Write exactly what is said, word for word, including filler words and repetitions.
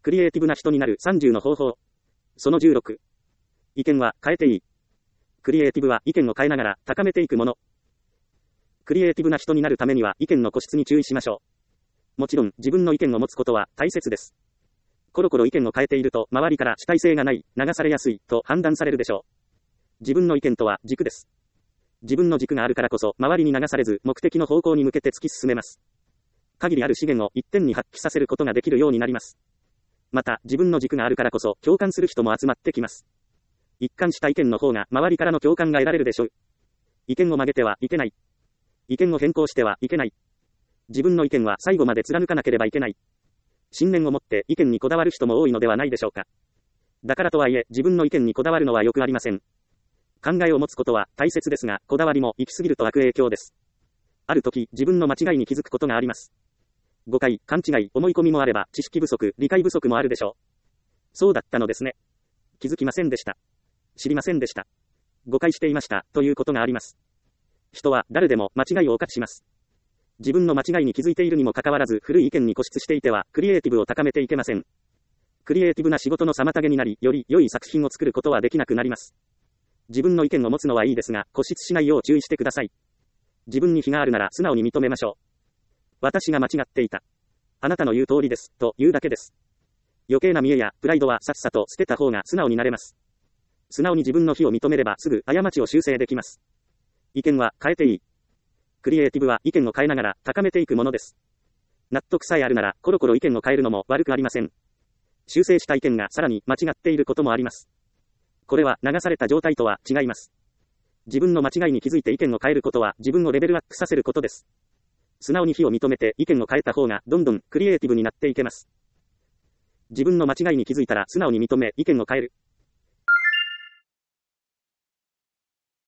クリエイティブな人になるさんじゅうの方法。そのじゅうろく。意見は変えていい。クリエイティブは意見を変えながら高めていくもの。クリエイティブな人になるためには意見の固執に注意しましょう。もちろん自分の意見を持つことは大切です。コロコロ意見を変えていると周りから主体性がない、流されやすいと判断されるでしょう。自分の意見とは軸です。自分の軸があるからこそ周りに流されず目的の方向に向けて突き進めます。限りある資源を一点に発揮させることができるようになります。また自分の軸があるからこそ共感する人も集まってきます。一貫した意見の方が周りからの共感が得られるでしょう。意見を曲げてはいけない。意見を変更してはいけない。自分の意見は最後まで貫かなければいけない。信念を持って意見にこだわる人も多いのではないでしょうか。だからとはいえ自分の意見にこだわるのはよくありません。考えを持つことは大切ですが、こだわりも行き過ぎると悪影響です。ある時自分の間違いに気づくことがあります。誤解、勘違い、思い込みもあれば知識不足、理解不足もあるでしょう。そうだったのですね。気づきませんでした。知りませんでした。誤解していましたということがあります。人は誰でも間違いを犯します。自分の間違いに気づいているにもかかわらず古い意見に固執していてはクリエイティブを高めていけません。クリエイティブな仕事の妨げになり、より良い作品を作ることはできなくなります。自分の意見を持つのはいいですが、固執しないよう注意してください。自分に非があるなら素直に認めましょう。私が間違っていた。あなたの言う通りです、と言うだけです。余計な見栄やプライドはさっさと捨てた方が素直になれます。素直に自分の非を認めればすぐ過ちを修正できます。意見は変えていい。クリエイティブは意見を変えながら高めていくものです。納得さえあるならコロコロ意見を変えるのも悪くありません。修正した意見がさらに間違っていることもあります。これは流された状態とは違います。自分の間違いに気づいて意見を変えることは自分をレベルアップさせることです。素直に非を認めて意見を変えた方がどんどんクリエイティブになっていけます。自分の間違いに気づいたら素直に認め意見を変える。